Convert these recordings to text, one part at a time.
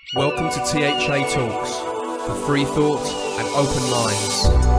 Welcome to THA Talks, for free thought and open minds.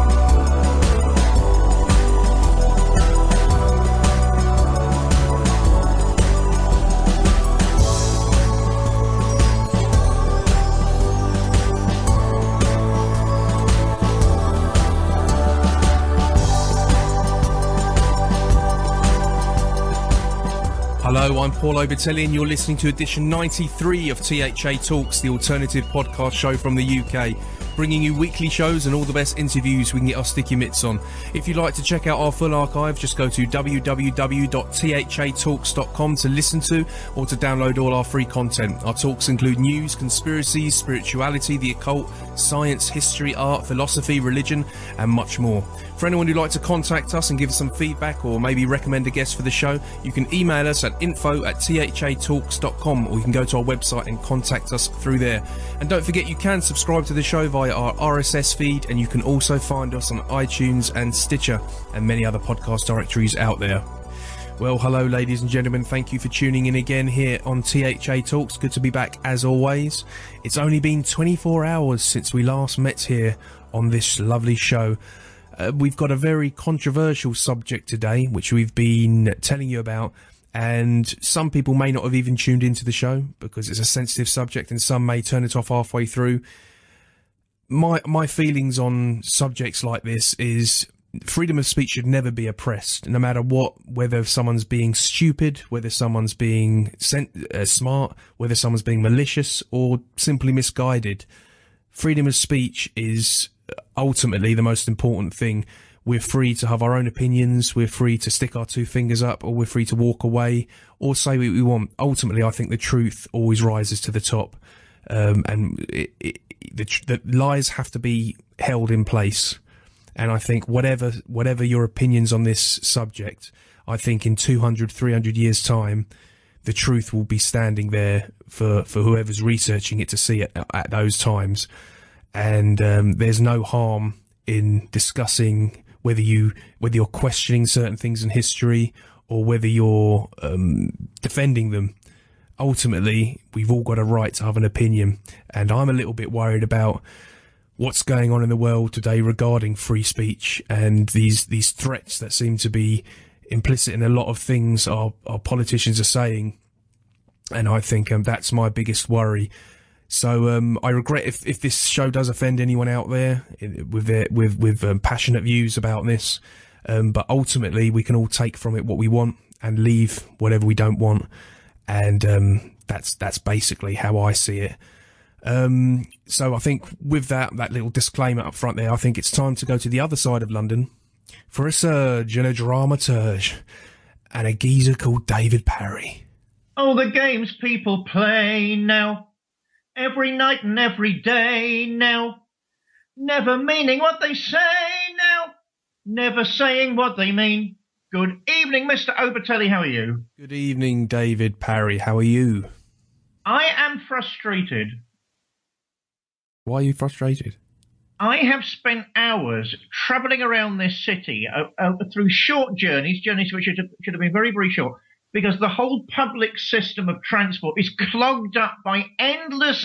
Hello, I'm Paul Obitelli and you're listening to edition 93 of THA Talks, the alternative podcast show from the UK, bringing you weekly shows and all the best interviews we can get our sticky mitts on. If you'd like to check out our full archive, just go to www.thatalks.com to listen to or to download all our free content. Our talks include news, conspiracies, spirituality, the occult, science, history, art, philosophy, religion, and much more. For anyone who'd like to contact us and give us some feedback or maybe recommend a guest for the show, you can email us at info@thatalks.com, or you can go to our website and contact us through there. And don't forget, you can subscribe to the show via our RSS feed, and you can also find us on iTunes and Stitcher and many other podcast directories out there. Well, hello ladies and gentlemen, thank you for tuning in again here on THA Talks. Good to be back as always. It's only been 24 hours since we last met here on this lovely show. We've got a very controversial subject today, which we've been telling you about, and some people may not have even tuned into the show because it's a sensitive subject, and some may turn it off halfway through. My feelings on subjects like this is freedom of speech should never be oppressed, no matter what, whether someone's being stupid, whether someone's being smart, whether someone's being malicious or simply misguided. Freedom of speech is ultimately the most important thing. We're free to have our own opinions, we're free to stick our two fingers up, or we're free to walk away or say what we want. Ultimately, I think the truth always rises to the top, and the lies have to be held in place. And I think whatever your opinions on this subject, I think in 200, 300 years' time, the truth will be standing there for whoever's researching it to see it at those times. And there's no harm in discussing whether you're questioning certain things in history or whether you're defending them. Ultimately, we've all got a right to have an opinion, and I'm a little bit worried about what's going on in the world today regarding free speech and these threats that seem to be implicit in a lot of things our politicians are saying. And I think that's my biggest worry. So I regret if this show does offend anyone out there with passionate views about this. But ultimately, we can all take from it what we want and leave whatever we don't want. And that's basically how I see it. So I think with that little disclaimer up front there, I think it's time to go to the other side of London for a surge and a dramaturge and a geezer called David Parry. Oh, the games people play now, every night and every day now, never meaning what they say now, never saying what they mean. Good evening, Mr. Obitelli, how are you? Good evening, David Parry, how are you? I am frustrated. Why are you frustrated? I have spent hours travelling around this city through short journeys which should have been very, very short, because the whole public system of transport is clogged up by endless,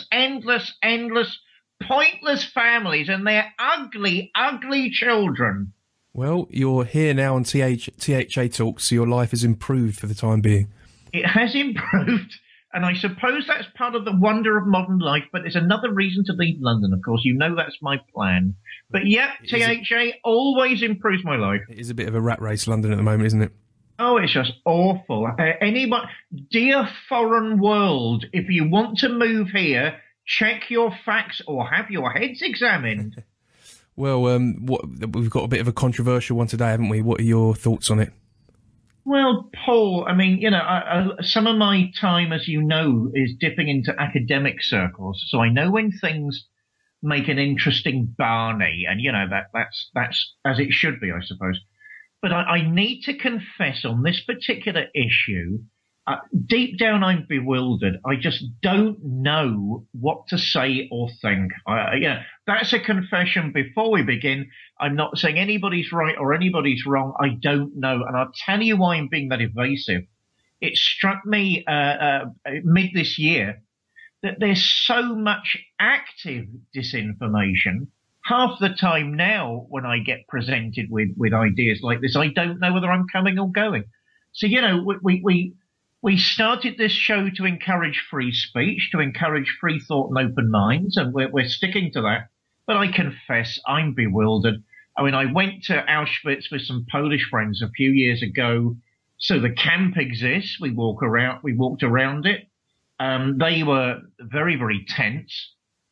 pointless families and their ugly, ugly children. Well, you're here now on THA Talks, so your life has improved for the time being. It has improved, and I suppose that's part of the wonder of modern life, but there's another reason to leave London, of course. You know that's my plan. But yeah, THA always improves my life. It is a bit of a rat race, London, at the moment, isn't it? Oh, it's just awful. Dear foreign world, if you want to move here, check your facts or have your heads examined. Well, we've got a bit of a controversial one today, haven't we? What are your thoughts on it? Well, Paul, I mean, some of my time, as you know, is dipping into academic circles, so I know when things make an interesting Barney, and that's as it should be, I suppose. But I need to confess on this particular issue, deep down I'm bewildered. I just don't know what to say or think. That's a confession before we begin. I'm not saying anybody's right or anybody's wrong. I don't know. And I'll tell you why I'm being that evasive. It struck me mid this year that there's so much active disinformation. Half the time now, when I get presented with ideas like this, I don't know whether I'm coming or going. So, we started this show to encourage free speech, to encourage free thought and open minds, and we're sticking to that. But I confess, I'm bewildered. I mean, I went to Auschwitz with some Polish friends a few years ago. So the camp exists. We walked around it. They were very, very tense.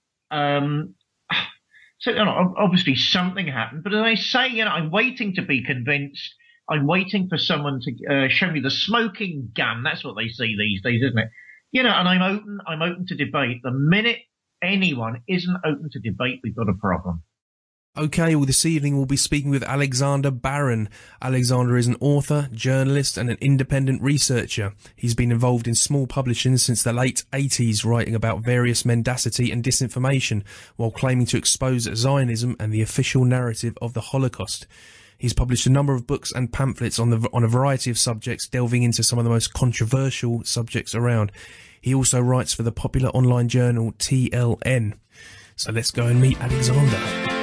So, obviously something happened, but as I say, I'm waiting to be convinced. I'm waiting for someone to show me the smoking gun. That's what they see these days, isn't it? And I'm open to debate. The minute anyone isn't open to debate, we've got a problem. Okay, well, this evening we'll be speaking with Alexander Barron. Alexander is an author, journalist and an independent researcher. He's been involved in small publishing since the late 80s, writing about various mendacity and disinformation, while claiming to expose Zionism and the official narrative of the Holocaust. He's published a number of books and pamphlets on a variety of subjects, delving into some of the most controversial subjects around. He also writes for the popular online journal TLN. So let's go and meet Alexander.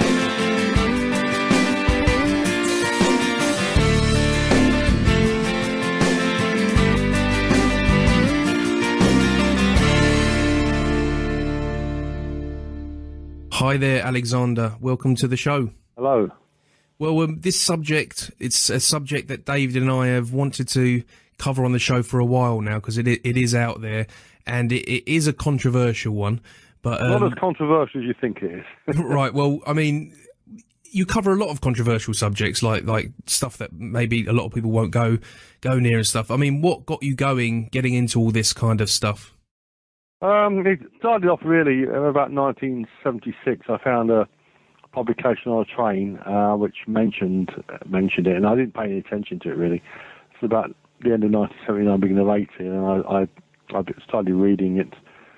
Hi there, Alexander. Welcome to the show. Hello. Well, this subject, it's a subject that David and I have wanted to cover on the show for a while now, because it is out there, and it is a controversial one. But not as controversial as you think it is. Right. Well, I mean, you cover a lot of controversial subjects, like stuff that maybe a lot of people won't go near and stuff. I mean, what got you getting into all this kind of stuff? It started off really about 1976. I found a publication on a train which mentioned it, and I didn't pay any attention to it really. It's about the end of 1979, beginning of 80, and I started reading it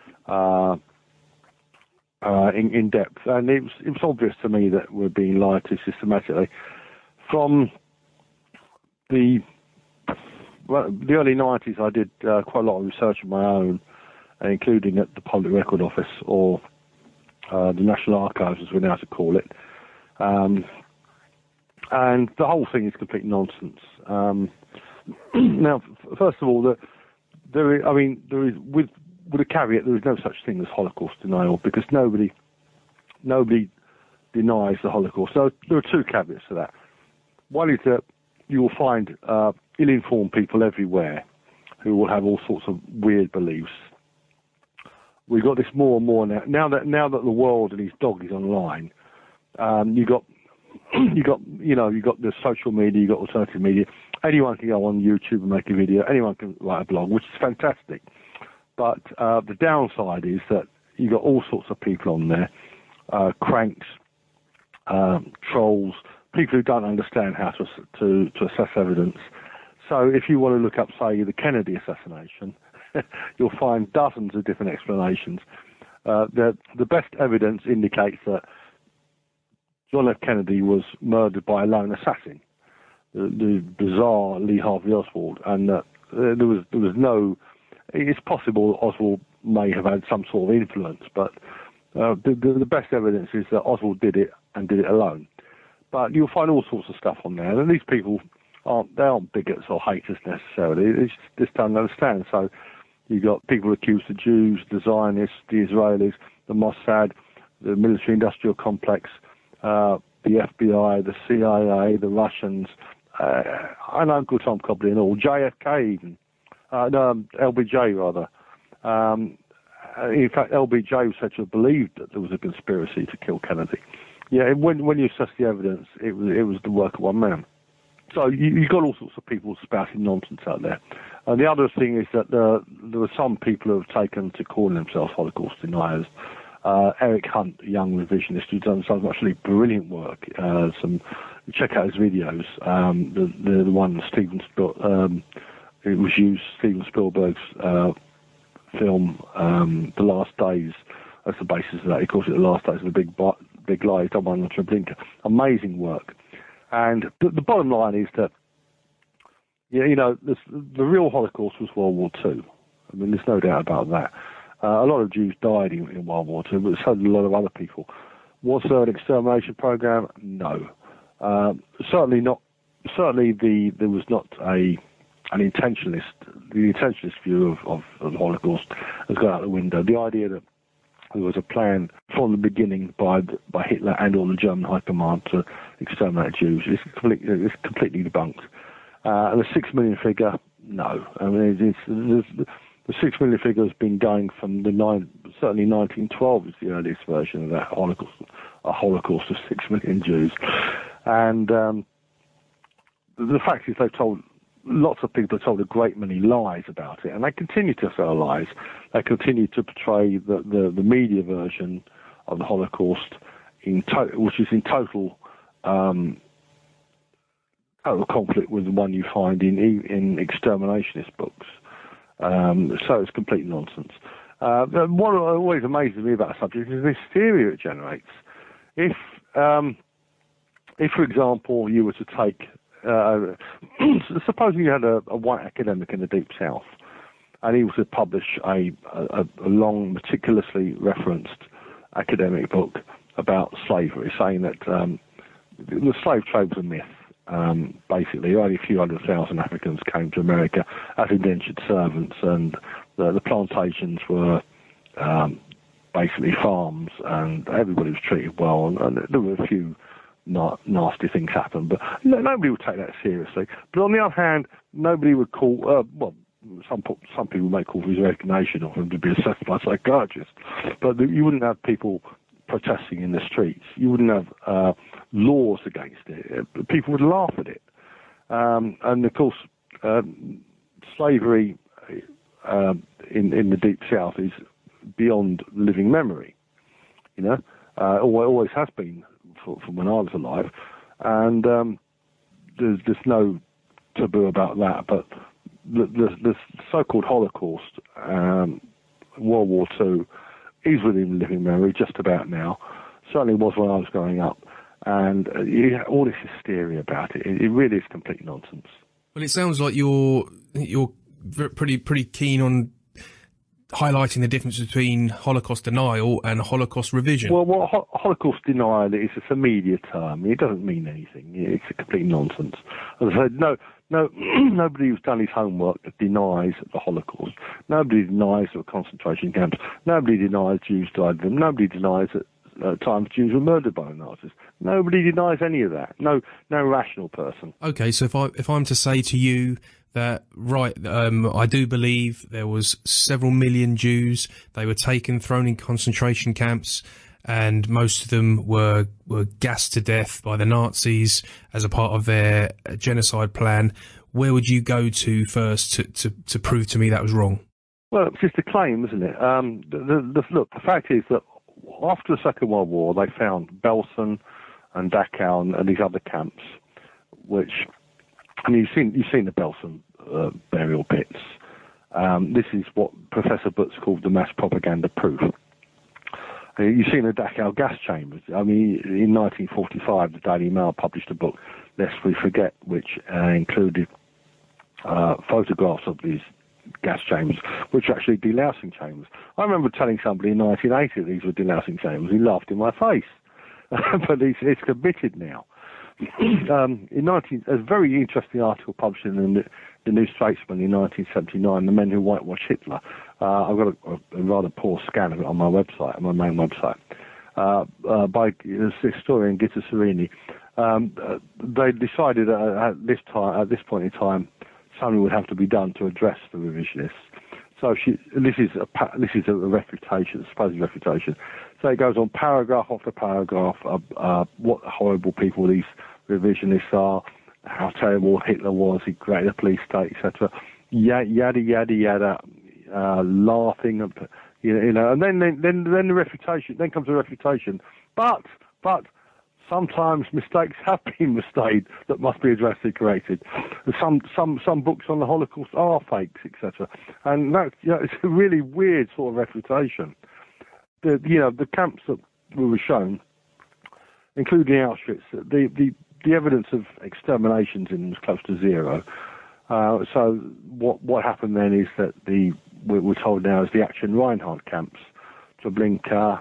in depth, and it was obvious to me that we're being lied to systematically. From the early 90s, I did quite a lot of research of my own, including at the Public Record Office, or the National Archives, as we now to call it. And the whole thing is complete nonsense. Now, first of all, there is, with a caveat, there is no such thing as Holocaust denial, because nobody denies the Holocaust. So there are two caveats to that. One is that you will find ill-informed people everywhere who will have all sorts of weird beliefs. We've got this more and more now. Now that the world and his dog is online, you got the social media, you got alternative media. Anyone can go on YouTube and make a video. Anyone can write a blog, which is fantastic. But the downside is that you got all sorts of people on there, cranks, trolls, people who don't understand how to assess evidence. So if you want to look up, say, the Kennedy assassination, you'll find dozens of different explanations. The best evidence indicates that John F. Kennedy was murdered by a lone assassin, the bizarre Lee Harvey Oswald, and there was no. It's possible Oswald may have had some sort of influence, but the best evidence is that Oswald did it and did it alone. But you'll find all sorts of stuff on there, and these people aren't bigots or haters necessarily. They just don't understand. So you got people accused the Jews, the Zionists, the Israelis, the Mossad, the military-industrial complex, the FBI, the CIA, the Russians, and Uncle Tom Cobley and all, JFK even, LBJ rather. In fact, LBJ was said to have believed that there was a conspiracy to kill Kennedy. Yeah, when you assess the evidence, it was the work of one man. So you got all sorts of people spouting nonsense out there. And the other thing is that there were some people who have taken to calling themselves Holocaust deniers. Eric Hunt, a young revisionist, who's done some actually brilliant work. Check out his videos. The one Steven Spielberg's film, The Last Days. That's the basis of that. He calls it The Last Days of the Big Lie. He's done one on Treblinka. Amazing work. And the bottom line is that, the real Holocaust was World War II. I mean, there's no doubt about that. A lot of Jews died in World War II, but so did a lot of other people. Was there an extermination program? No. Certainly not. Certainly, there was not an intentionalist. The intentionalist view of the Holocaust has gone out the window. The idea that there was a plan from the beginning by Hitler and all the German high command to exterminate Jews is completely debunked. And the 6 million figure, no. I mean, the 6 million figure has been going from certainly 1912 is the earliest version of that Holocaust, a Holocaust of 6 million Jews. And the fact is lots of people have told a great many lies about it, and they continue to tell lies. They continue to portray the media version of the Holocaust, which is in total conflict with the one you find in exterminationist books. So it's complete nonsense. What always amazes me about the subject is this theory it generates. If, for example, you were to take, supposing you had a white academic in the Deep South, and he was to publish a long, meticulously referenced academic book about slavery, saying that the slave trade was a myth. Basically, only a few 100,000 Africans came to America as indentured servants, and the plantations were basically farms, and everybody was treated well, and there were a few nasty things happened, but nobody would take that seriously. But on the other hand, nobody would call, some people may call for his resignation or him to be assessed by a psychiatrist, but you wouldn't have people protesting in the streets. You wouldn't have laws against it. People would laugh at it. And of course, slavery in the Deep South is beyond living memory. Always has been from when I was alive, and there's no taboo about that. But the so-called Holocaust, World War II, is within living memory just about now. Certainly was when I was growing up. And all this hysteria about it, it really is complete nonsense. Well, it sounds like you're pretty keen on highlighting the difference between Holocaust denial and Holocaust revision. Well, Holocaust denial is a media term. It doesn't mean anything. It's a complete nonsense. As I said, nobody who's done his homework denies the Holocaust. Nobody denies the concentration camps. Nobody denies Jews died of them. Nobody denies that times Jews were murdered by the Nazis. Nobody denies any of that. No rational person. Okay, so if I'm to say to you that, right, I do believe there was several million Jews. They were taken, thrown in concentration camps, and most of them were gassed to death by the Nazis as a part of their genocide plan. Where would you go to first to prove to me that was wrong? Well, it's just a claim, isn't it? Look, the fact is that after the Second World War, they found Belsen and Dachau and these other camps, which, I mean, you've seen the Belsen burial pits. This is what Professor Butz called the mass propaganda proof. You've seen the Dachau gas chambers. I mean, in 1945, the Daily Mail published a book, Lest We Forget, which included photographs of these gas chambers, which are actually delousing chambers. I remember telling somebody in 1980 that these were delousing chambers. He laughed in my face. But it's admitted now. A very interesting article published in the New Statesman in 1979, The Men Who Whitewashed Hitler. I've got a rather poor scan of it on my website, on my main website, by the historian Gitta Sereni. They decided at this point in time, something would have to be done to address the revisionists. So this is a refutation, a supposed refutation. So it goes on paragraph after paragraph what horrible people these revisionists are, how terrible Hitler was, he created a police state, etc. Yada yada yada, laughing, and then the refutation. Then comes the refutation. But sometimes mistakes have been made that must be addressed and corrected. Some books on the Holocaust are fakes, etc. And that's it's a really weird sort of refutation. The camps that we were shown, including Auschwitz, the evidence of exterminations in was close to zero. So what happened then is that the we're told now is the Action Reinhardt camps, Treblinka,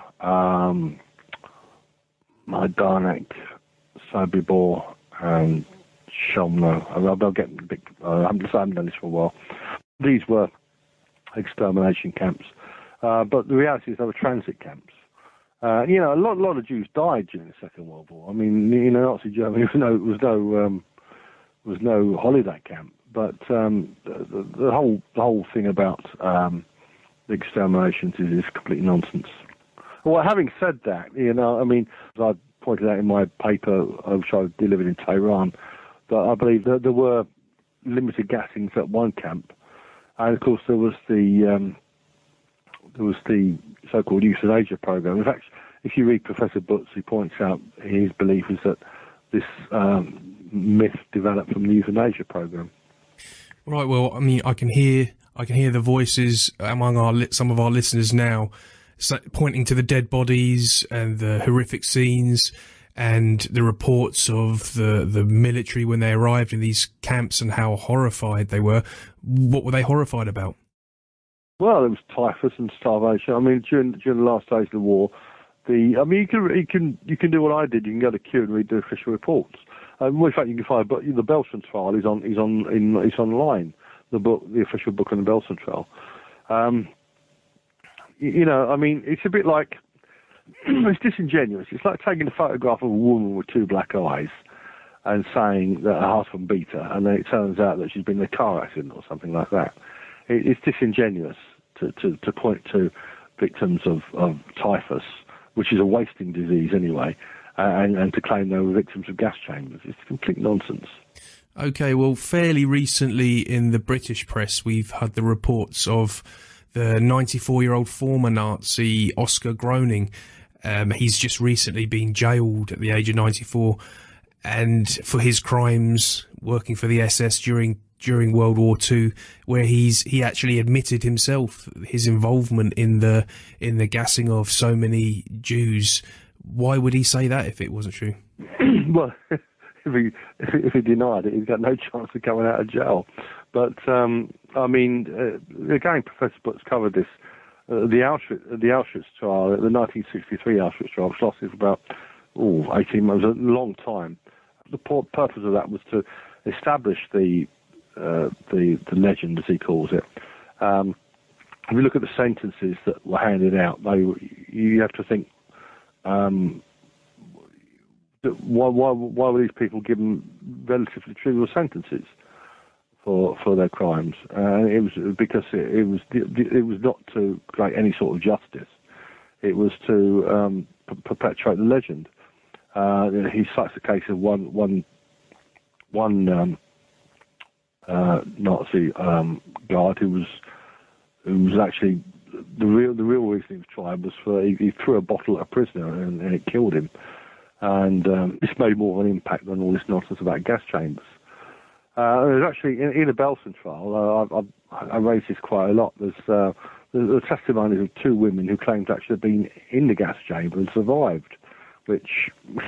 Majdanek, Sobibor, and Chelmno. I'll get a bit. I haven't done this for a while. These were extermination camps, but the reality is they were transit camps. A lot of Jews died during the Second World War. I mean, Nazi Germany was no holiday camp, but the whole thing about the exterminations is complete nonsense. Well, having said that, as I pointed out in my paper, which I delivered in Tehran, that I believe that there were limited gassings at one camp, and of course there was the so-called euthanasia program. In fact, if you read Professor Butz, he points out his belief is that this myth developed from the euthanasia program. Right. Well, I mean, I can hear the voices among some of our listeners now, pointing to the dead bodies and the horrific scenes and the reports of the military when they arrived in these camps and how horrified they were. What were they horrified about? Well, there was typhus and starvation. I mean, during the last days of the war, you can do what I did. You can go to Kew and read the official reports. Well, in fact, you can find. But the Belsen trial is online. The official book on the Belsen trial. It's a bit like it's disingenuous. It's like taking a photograph of a woman with two black eyes and saying that her husband beat her, and then it turns out that she's been in a car accident or something like that. It's disingenuous to point to victims of typhus, which is a wasting disease anyway, and to claim they were victims of gas chambers. It's complete nonsense. Okay, well, fairly recently in the British press, we've had the reports of the 94-year-old former Nazi Oscar Groening. He's just recently been jailed at the age of 94, and for his crimes working for the SS during World War II, where he actually admitted himself his involvement in the gassing of so many Jews. Why would he say that if it wasn't true? Well, if he denied it, he's got no chance of coming out of jail. But again, Professor Butz covered this. The Auschwitz trial, the 1963 Auschwitz trial, which lasted for about 18 months, a long time. The purpose of that was to establish the legend, as he calls it. If you look at the sentences that were handed out, you have to think, why were these people given relatively trivial sentences for their crimes? It was because it was not to create any sort of justice. It was to perpetuate the legend. He cites the case of one Nazi guard who was actually the real reason he was tried was he threw a bottle at a prisoner and it killed him. And this made more of an impact than all this nonsense about gas chambers. There's actually in the Belsen trial, I raised this quite a lot. There's the testimonies of two women who claimed to actually have been in the gas chamber and survived, which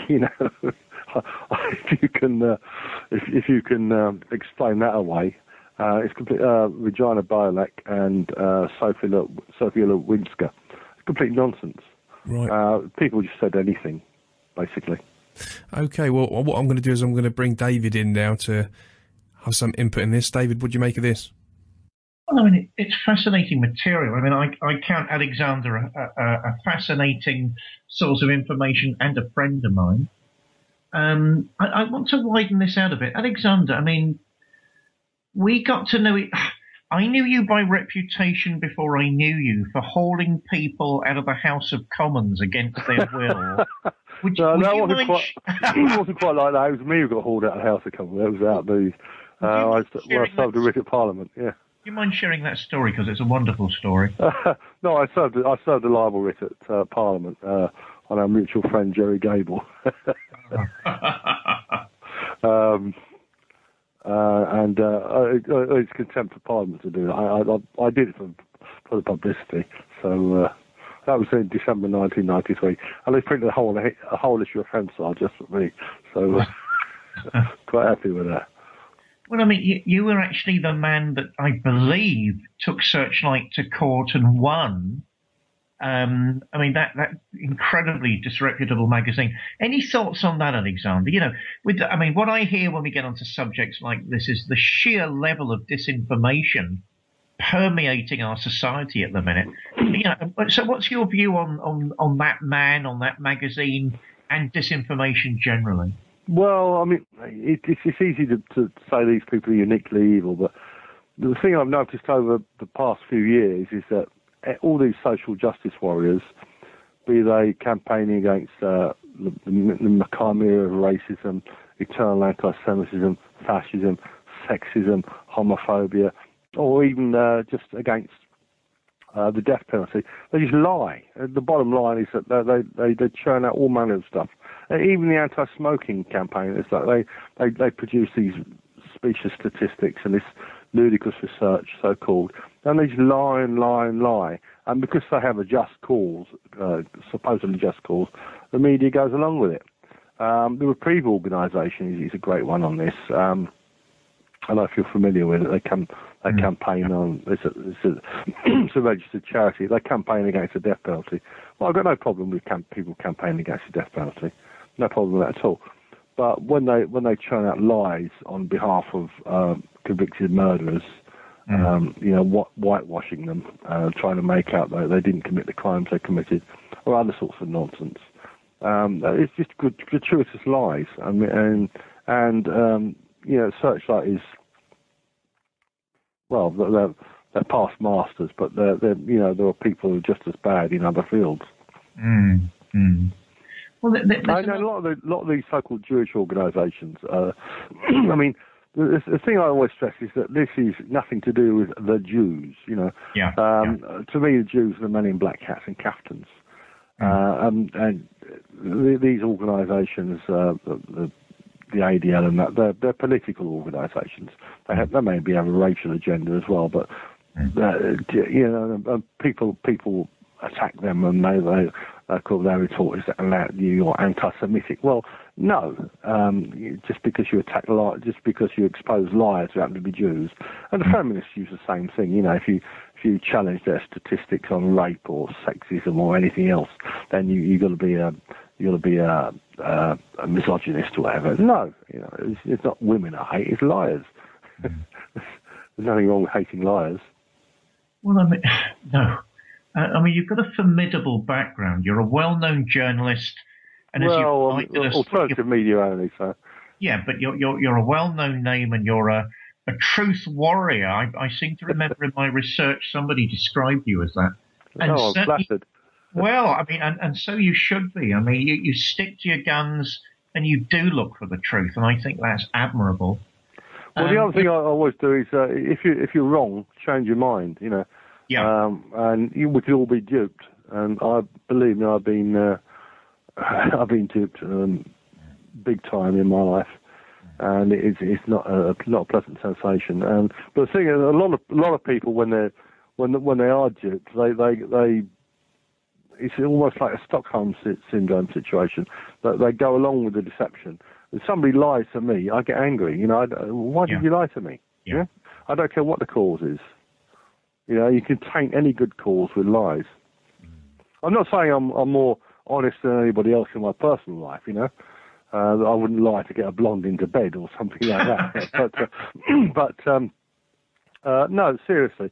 if you can explain that away, it's complete. Regina Bialek and Sophia Lewinska. It's complete nonsense. Right. People just said anything, basically. Okay. Well, what I'm going to do is I'm going to bring David in now to have some input in this. David, what do you make of this? Well, I mean, it's fascinating material. I mean, I count Alexander a fascinating source of information and a friend of mine. I want to widen this out a bit. Alexander, I mean, we got to know it. I knew you by reputation before I knew you for hauling people out of the House of Commons against their will. It wasn't quite like that. It was me who got hauled out of the House of Commons. That was out the. I served a writ at Parliament. Yeah. Do you mind sharing that story because it's a wonderful story? No, I served a libel writ at Parliament on our mutual friend Jerry Gable. And it's contempt of Parliament to do that. I did it for the publicity. So that was in December 1993, and they printed a whole issue of Hansard just for me. So quite happy with that. Well, I mean, you were actually the man that I believe took Searchlight to court and won. I mean, that incredibly disreputable magazine. Any thoughts on that, Alexander? You know, what I hear when we get onto subjects like this is the sheer level of disinformation permeating our society at the minute. You know, so what's your view on that man, on that magazine, and disinformation generally? Well, I mean, it's easy to say these people are uniquely evil, but the thing I've noticed over the past few years is that all these social justice warriors, be they campaigning against the chimera of racism, eternal anti-Semitism, fascism, sexism, homophobia, or even just against the death penalty, they just lie. The bottom line is that they churn out all manner of stuff. Even the anti-smoking campaign, it's like they produce these specious statistics and this ludicrous research, so-called, and they just lie and lie and lie. And because they have a just cause, supposedly just cause, the media goes along with it. The Reprieve organisation is a great one on this. I don't know if you're familiar with it. They campaign on. It's a registered charity. They campaign against the death penalty. Well, I've got no problem with people campaigning against the death penalty. No problem with that at all. But when they churn out lies on behalf of convicted murderers, whitewashing them, trying to make out that they didn't commit the crimes they committed, or other sorts of nonsense, it's just gratuitous lies. I mean, and Searchlight is, well, they're past masters, but there are people who are just as bad in other fields. Well, a lot of these so-called Jewish organisations. I mean, the thing I always stress is that this is nothing to do with the Jews. You know, to me, the Jews are the men in black hats and kaftans, and these organisations, the ADL and that, they're political organisations. They maybe have a racial agenda as well, but people attack them and they call their retort is that you're anti-Semitic. Well, no, just because you attack just because you expose liars who happen to be Jews, and the feminists use the same thing. You know, if you challenge their statistics on rape or sexism or anything else, then you got to be a misogynist or whatever. No, it's not women I hate, it's liars. There's nothing wrong with hating liars. Well, I mean, no. I mean, you've got a formidable background. You're a well-known journalist, and alternative media only. So yeah, but you're a well-known name, and you're a truth warrior. I seem to remember in my research somebody described you as that. And I'm flattered. Well, I mean, and so you should be. I mean, you stick to your guns and you do look for the truth, and I think that's admirable. Well, the other thing I always do is if you're wrong, change your mind. You know. Yeah. And we could all be duped, and I believe me, I've been duped big time in my life, and it's not a pleasant sensation. But the thing is, a lot of people when they are duped, they it's almost like a Stockholm syndrome situation. That they go along with the deception. If somebody lies to me, I get angry. You know, why did you lie to me? Yeah. I don't care what the cause is. You know, you can taint any good cause with lies. I'm not saying I'm more honest than anybody else in my personal life, you know. I wouldn't lie to get a blonde into bed or something like that. but no, seriously.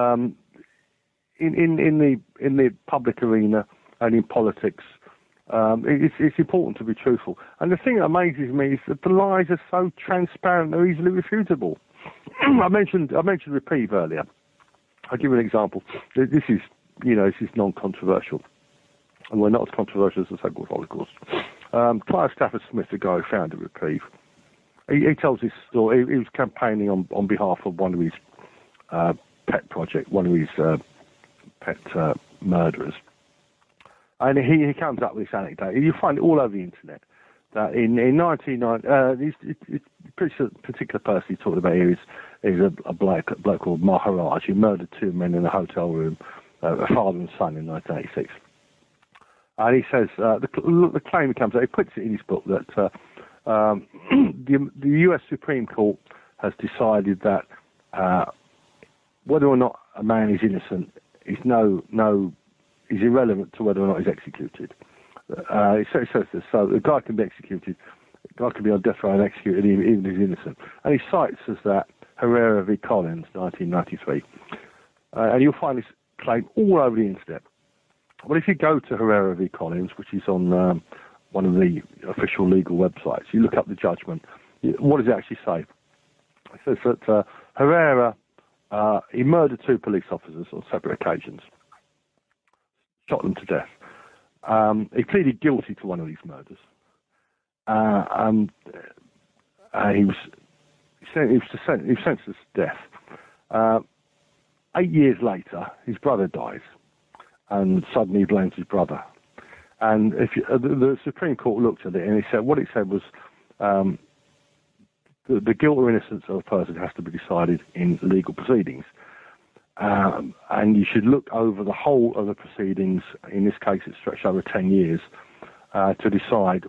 In the public arena and in politics, it's important to be truthful. And the thing that amazes me is that the lies are so transparent; they're easily refutable. I mentioned Reprieve earlier. I'll give you an example. This is non-controversial, and we're not as controversial as the so-called Holocaust. Clive Stafford Smith, the guy who founded Reprieve, he tells his story. He was campaigning on behalf of one of his pet project, one of his pet murderers, and he comes up with this anecdote. You find it all over the internet. That in 1990, this particular person he's talking about here is a bloke called Maharaj who murdered two men in a hotel room, a father and son, in 1986. And he says the claim comes out. He puts it in his book that the U.S. Supreme Court has decided that whether or not a man is innocent is is irrelevant to whether or not he's executed. It says this, so the guy can be executed, the guy can be on death row and executed even if he's innocent. And he cites as that Herrera v. Collins, 1993. And you'll find this claim all over the internet. Well, if you go to Herrera v. Collins, which is on one of the official legal websites, you look up the judgment. What does it actually say? It says that Herrera, he murdered 2 police officers on separate occasions, shot them to death. He pleaded guilty to one of these murders. He was sentenced to death. 8 years later, his brother dies, and suddenly he blames his brother. And the Supreme Court looked at it, and what it said was the guilt or innocence of a person has to be decided in legal proceedings. And you should look over the whole of the proceedings. In this case, it stretched over 10 years to decide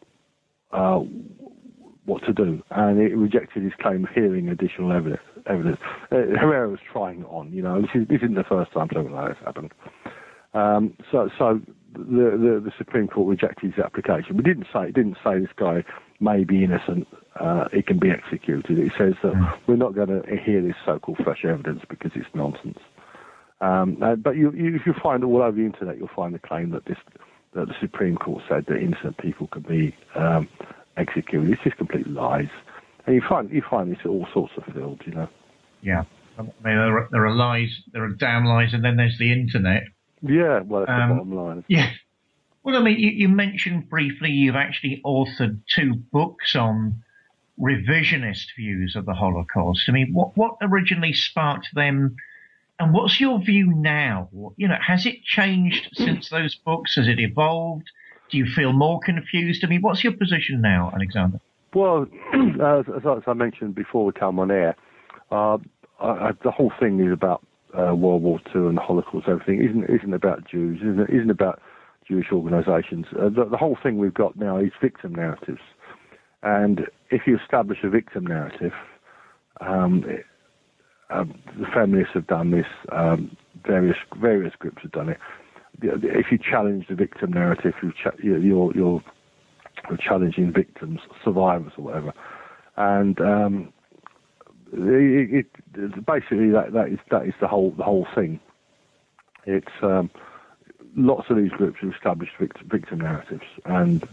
what to do. And it rejected his claim of hearing additional evidence. Herrera was trying it on. This isn't the first time something like this happened. So the Supreme Court rejected his application. It didn't say this guy may be innocent. It can be executed. It says that we're not going to hear this so-called fresh evidence because it's nonsense. But if you find all over the internet, you'll find the claim that the Supreme Court said that innocent people can be executed. It's just complete lies, and you find this in all sorts of fields. Yeah, I mean there are lies, there are damn lies, and then there's the internet. Yeah, well, that's the bottom line. Yeah. Well, I mean, you mentioned briefly you've actually authored 2 books on revisionist views of the Holocaust. I mean, what originally sparked them, and what's your view now? Has it changed since those books? Has it evolved? Do you feel more confused? I mean, what's your position now, Alexander? Well, as I mentioned before we come on air, the whole thing is about World War II and the Holocaust. Everything isn't about Jews. Isn't about Jewish organisations. The whole thing we've got now is victim narratives, and if you establish a victim narrative, the feminists have done this. Various groups have done it. If you challenge the victim narrative, you're challenging victims, survivors, or whatever, and basically that is the whole thing. It's lots of these groups have established victim narratives, and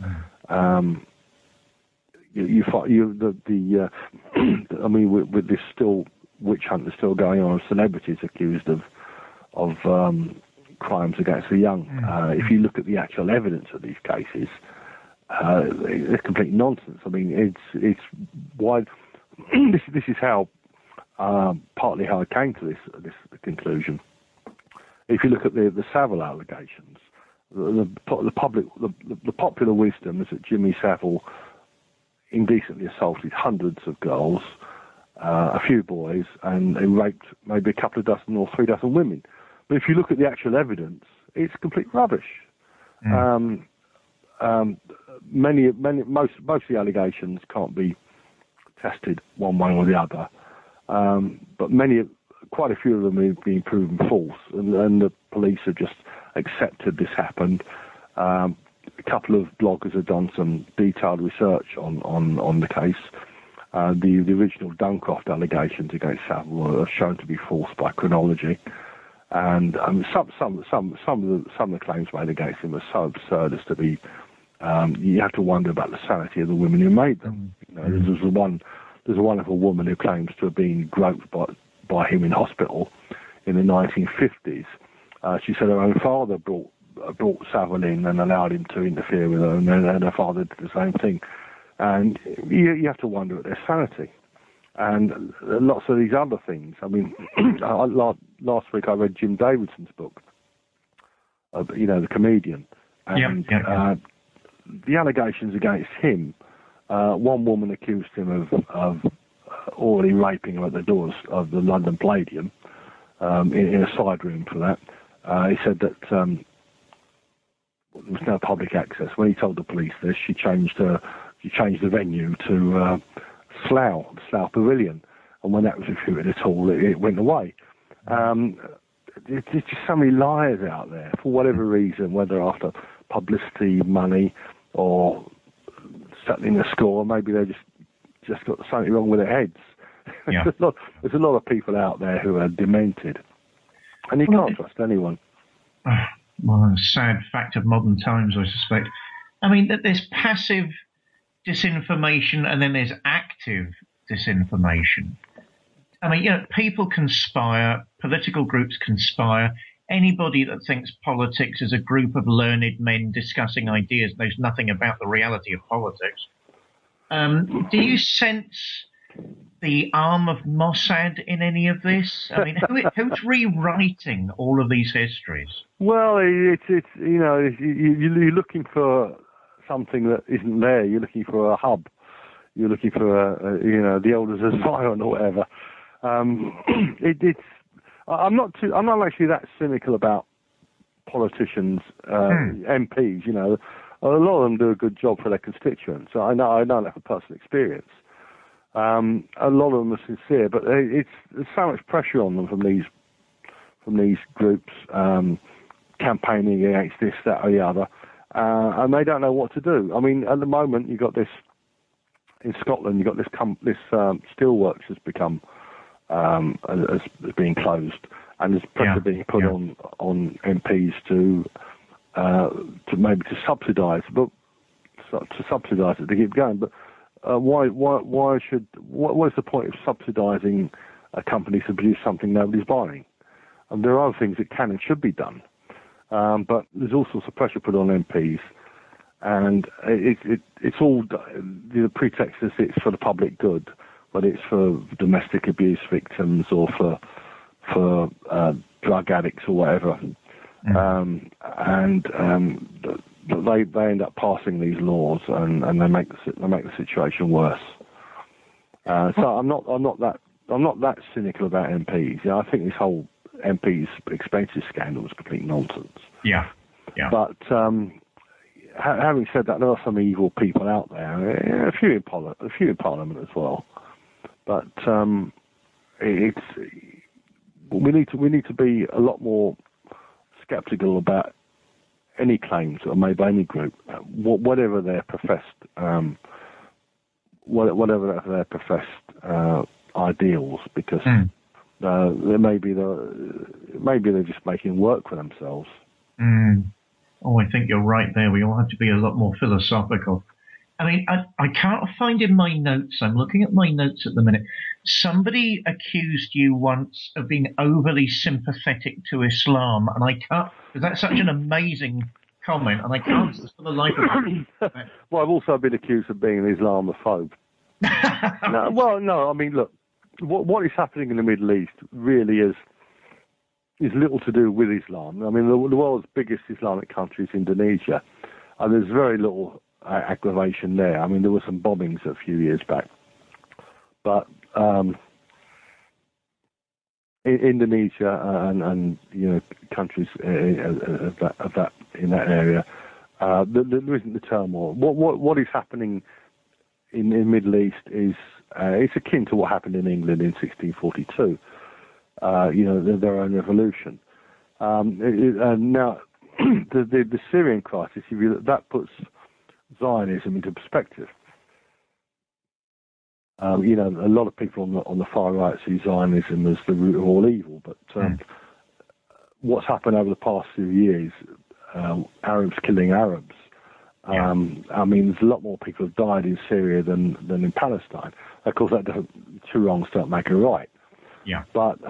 with this still witch hunt that's still going on, celebrities accused of crimes against the young. If you look at the actual evidence of these cases, it's complete nonsense. I mean, it's why this is how partly how I came to this conclusion. If you look at the Savile allegations, the popular wisdom is that Jimmy Savile indecently assaulted hundreds of girls, a few boys, and he raped maybe a couple of dozen or 3 dozen women. But if you look at the actual evidence, it's complete rubbish. Most of the allegations can't be tested one way or the other, but quite a few of them have been proven false, and the police have just accepted this happened. A couple of bloggers have done some detailed research on the case. The original Duncroft allegations against Savile are shown to be false by chronology, and some of the claims made against him are so absurd as to be. You have to wonder about the sanity of the women who made them. There's a wonderful woman who claims to have been groped by him in hospital in the 1950s. She said her own father brought Savile in and allowed him to interfere with her, and then her father did the same thing. And you have to wonder at their sanity. And lots of these other things. I mean, last week I read Jim Davidson's book, the comedian. And the allegations against him, one woman accused him of already raping her at the doors of the London Palladium, in a side room for that. He said that there was no public access. When he told the police this, she changed the venue to Slough Pavilion. and when that was refuted at all, it went away. There's just so many liars out there for whatever reason, whether after publicity, money, or settling a score. Maybe they just got something wrong with their heads. Yeah. There's a lot of people out there who are demented, and you can't trust anyone. Well, a sad fact of modern times, I suspect. I mean, that there's passive disinformation and then there's active disinformation. I mean, people conspire, political groups conspire. Anybody that thinks politics is a group of learned men discussing ideas knows nothing about the reality of politics. Do you sense the arm of Mossad in any of this? I mean, who's rewriting all of these histories? Well, it's you're looking for something that isn't there. You're looking for a hub. You're looking for the elders of Zion or whatever. I'm not actually that cynical about politicians, MPs. A lot of them do a good job for their constituents. I know that from personal experience. A lot of them are sincere, but there's so much pressure on them from these groups campaigning against this, that, or the other, and they don't know what to do. I mean, at the moment, you've got this in Scotland. You've got this steelworks has become as being closed, and there's pressure being put on MPs to maybe to subsidise it to keep going. But what is the point of subsidising a company to produce something nobody's buying? And there are other things that can and should be done, but there's all sorts of pressure put on MPs, and it's all the pretext is it's for the public good, whether it's for domestic abuse victims or for drug addicts or whatever. They end up passing these laws, and they make the situation worse. So I'm not that cynical about MPs. I think this whole MPs expenses scandal is complete nonsense. Yeah. But having said that, there are some evil people out there. A few in Parliament as well. But we need to be a lot more sceptical about any claims that are made by any group, whatever their professed ideals, because maybe they're just making work for themselves. Oh, I think you're right there. We all have to be a lot more philosophical. I mean, I can't find in my notes. I'm looking at my notes at the minute. Somebody accused you once of being overly sympathetic to Islam, and I can't, because that's such an amazing comment, and I can't for the life of me. Well, I've also been accused of being an Islamophobe. No, I mean, look, what is happening in the Middle East really is little to do with Islam. I mean, the world's biggest Islamic country is Indonesia, and there's very little aggravation there. I mean, there were some bombings a few years back, but Indonesia and countries of that in that area, there isn't the turmoil. What is happening in the Middle East is it's akin to what happened in England in 1642. Their own revolution. And now the Syrian crisis, that puts Zionism into perspective. A lot of people on the far right see Zionism as the root of all evil, but what's happened over the past few years, Arabs killing Arabs. I mean, there's a lot more people have died in Syria than in Palestine. Of course, that doesn't, two wrongs don't make a right. Yeah. But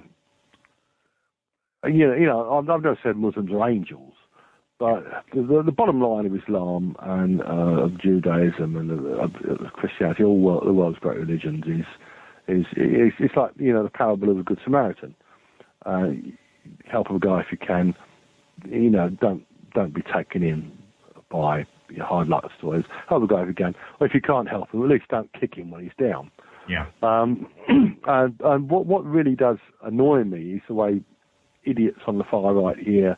I've never said Muslims are angels, but the bottom line of Islam and of Judaism and of Christianity, the world's great religions, is it's like the parable of a good Samaritan. Help a guy if you can. Don't be taken in by hard luck stories. Help a guy if you can, or if you can't help him, at least don't kick him when he's down. Yeah. And what really does annoy me is the way idiots on the far right here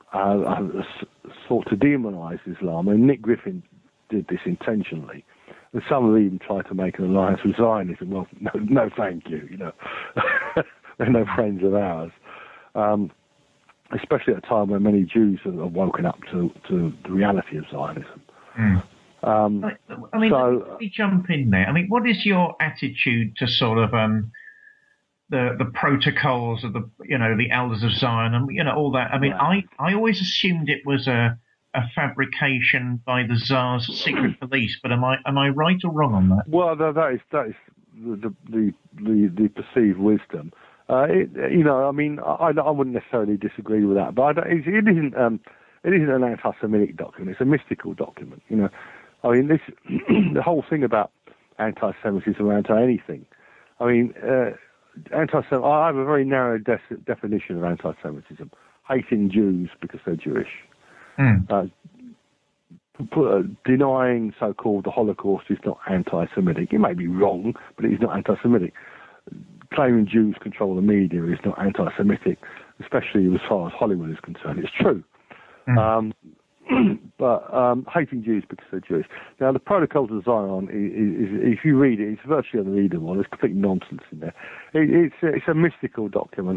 sought to demonise Islam. And Nick Griffin did this intentionally. And some have even tried to make an alliance with Zionism. Well, no, thank you. They're no friends of ours. Especially at a time when many Jews have woken up to the reality of Zionism. Let me jump in there. I mean, what is your attitude to sort of the protocols of the elders of Zion and all that? I mean, I always assumed it was a fabrication by the Tsar's secret police, but am I right or wrong on that? Well, that is the perceived wisdom. I wouldn't necessarily disagree with that, but it isn't an anti-Semitic document. It's a mystical document. I mean, the whole thing about anti-Semitism, anti-anything. I mean, I have a very narrow definition of anti-Semitism: hating Jews because they're Jewish. Denying so-called the Holocaust is not anti-Semitic. It may be wrong, but it is not anti-Semitic. Claiming Jews control the media is not anti-Semitic, especially as far as Hollywood is concerned. It's true. But hating Jews because they're Jewish. Now, the Protocols of Zion, if you read it, it's virtually unreadable. There's complete nonsense in there. It's a mystical document.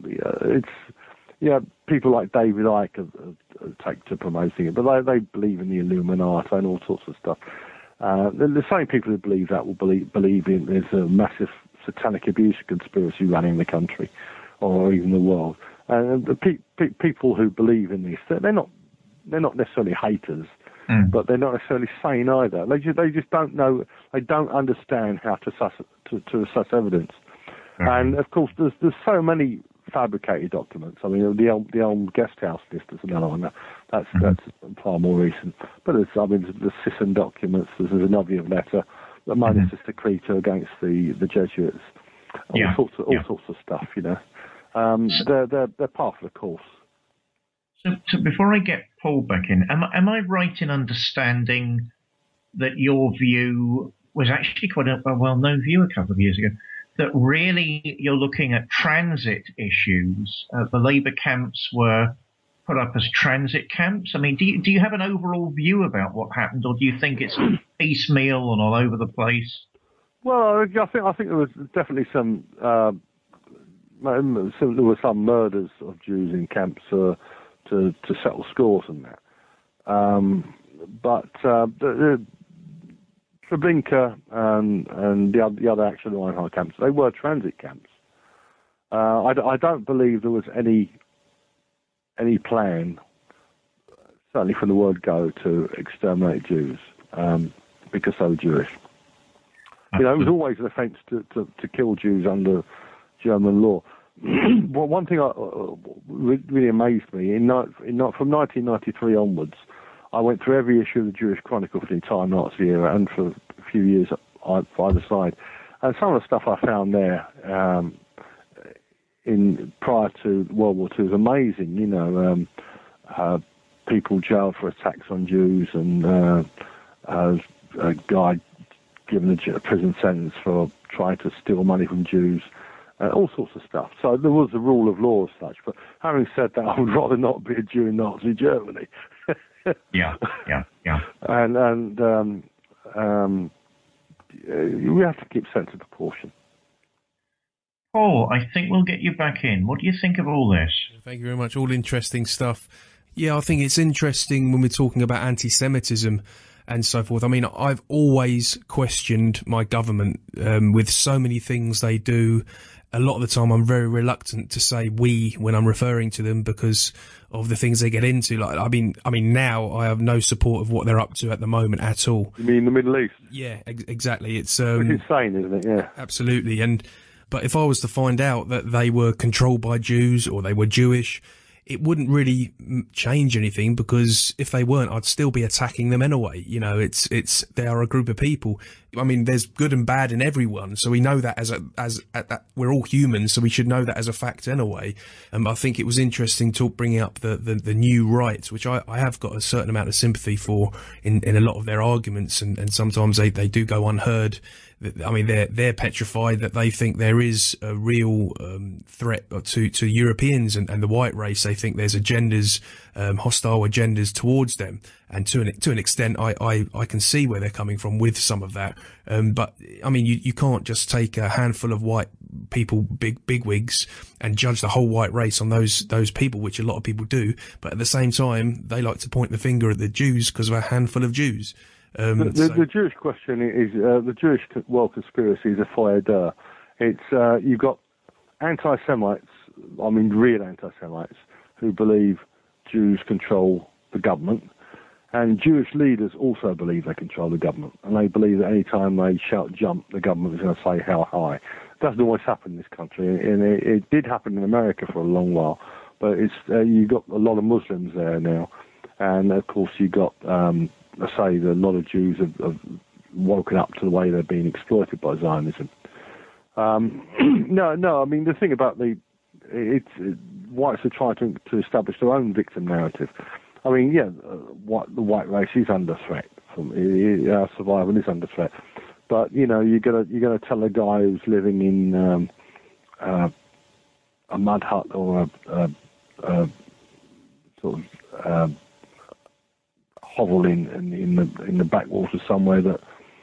People like David Icke have taken to promoting it, but they believe in the Illuminati and all sorts of stuff. The same people who believe that will believe in there's a massive satanic abuse conspiracy running the country or even the world. And the people who believe in this, they're not necessarily haters, but they're not necessarily sane either. They just don't know. They don't understand how to assess evidence. And of course, there's so many fabricated documents. I mean, the Elm Guest House list is another one. That's far more recent. But the Sisson documents. There's a Zinoviev letter, the Monistus Decreto against the Jesuits. All sorts of stuff. They're part of the course. So before I get Paul back in, am I right in understanding that your view was actually quite a well-known view a couple of years ago, that really you're looking at transit issues? The labour camps were put up as transit camps. I mean, do you have an overall view about what happened, or do you think it's piecemeal and all over the place? Well, I think there was definitely some. There were some murders of Jews in camps to settle scores and that. But Treblinka and the other actual Reinhard camps, they were transit camps. I don't believe there was any plan, certainly from the word go, to exterminate Jews because they were Jewish. It was always an offence to kill Jews under German law. Well, one thing really amazed me, from 1993 onwards, I went through every issue of the Jewish Chronicle for the entire Nazi era and for a few years for either side. And some of the stuff I found there prior to World War II was amazing. People jailed for attacks on Jews, and a guy given a prison sentence for trying to steal money from Jews. All sorts of stuff. So there was a rule of law as such. But having said that, I would rather not be a Jew in Nazi Germany. Yeah. And we have to keep sense of proportion. Paul, I think we'll get you back in. What do you think of all this? Thank you very much. All interesting stuff. Yeah, I think it's interesting when we're talking about anti-Semitism and so forth. I mean, I've always questioned my government with so many things they do. A lot of the time, I'm very reluctant to say we when I'm referring to them because of the things they get into. Like, I mean, now I have no support of what they're up to at the moment at all. You mean the Middle East? Yeah, exactly. It's insane, isn't it? Yeah, absolutely. But if I was to find out that they were controlled by Jews or they were Jewish, it wouldn't really change anything, because if they weren't, I'd still be attacking them anyway. They are a group of people. I mean, there's good and bad in everyone, so we know that we're all humans, so we should know that as a fact anyway. I think it was interesting bringing up the new right, which I have got a certain amount of sympathy for in a lot of their arguments, and sometimes they do go unheard. I mean, they're petrified that they think there is a real threat to Europeans and the white race. They think there's agendas, hostile agendas towards them. And to an extent, I can see where they're coming from with some of that. But I mean, you can't just take a handful of white people, big wigs, and judge the whole white race on those people, which a lot of people do. But at the same time, they like to point the finger at the Jews because of a handful of Jews. The Jewish question is the Jewish world conspiracy is a foyer d'oeuvre. It's you've got anti-Semites, I mean real anti-Semites, who believe Jews control the government. And Jewish leaders also believe they control the government, and they believe that any time they shout jump, the government is going to say how high. It doesn't always happen in this country, and it did happen in America for a long while, but you've got a lot of Muslims there now, and of course you've got, I say, that a lot of Jews have woken up to the way they're being exploited by Zionism. No, I mean, the thing about whites are trying to establish their own victim narrative. I mean, yeah, the white race is under threat. Our survival is under threat. But you're gonna tell a guy who's living in a mud hut or a sort of hovel in the backwaters somewhere that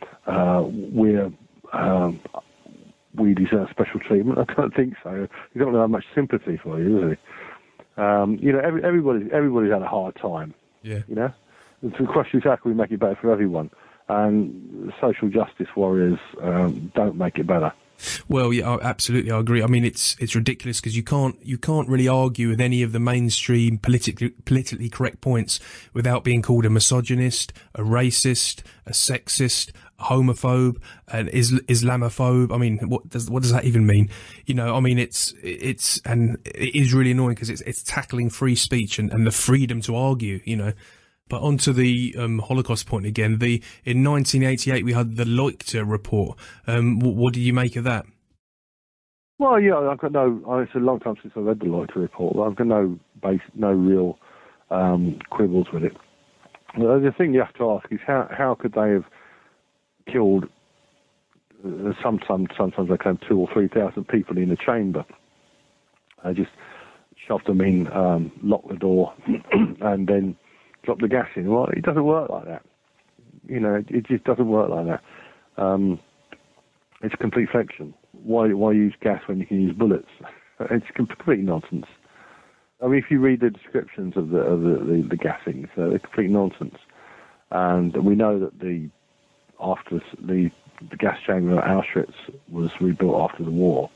we deserve special treatment. I don't think so. He's not going to have much sympathy for you, is he? Everybody's had a hard time. Yeah. The question is, how can we make it better for everyone? And social justice warriors don't make it better. Well, yeah, absolutely, I agree. I mean, it's ridiculous because you can't really argue with any of the mainstream politically correct points without being called a misogynist, a racist, a sexist, a homophobe, an Islamophobe. I mean, what does that even mean? I mean, it is really annoying because it's tackling free speech and the freedom to argue. But onto the Holocaust point again. In 1988 we had the Leuchter report. What do you make of that? Well, yeah, I've got it's a long time since I read the Leuchter report, but I've got no real quibbles with it. The thing you have to ask is how could they have killed? Sometimes they claim 2,000 or 3,000 people in a chamber. They just shoved them in, locked the door, and then drop the gas in. Well, it doesn't work like that. It just doesn't work like that. It's complete fiction. Why use gas when you can use bullets? It's complete nonsense. I mean, if you read the descriptions of the gassings, they're complete nonsense. And we know that after the gas chamber at Auschwitz was rebuilt after the war.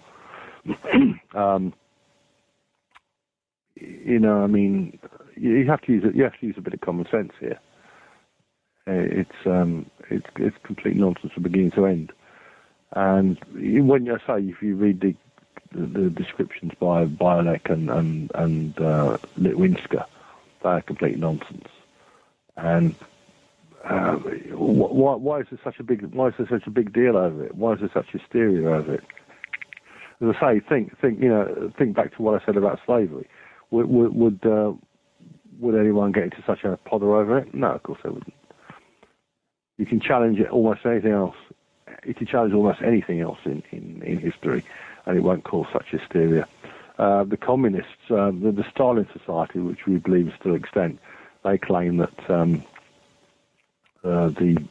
I mean, you have to use it. You have to use a bit of common sense here. It's complete nonsense from beginning to end. And when if you read the descriptions by Bialek and Litwinska, they're complete nonsense. And why is there such a big deal over it? Why is there such hysteria over it? As I say, think back to what I said about slavery. Would anyone get into such a pother over it? No, of course they wouldn't. You can challenge almost anything else. You can challenge almost anything else in history, and it won't cause such hysteria. The communists, the Stalin Society, which we believe still extant, they claim that the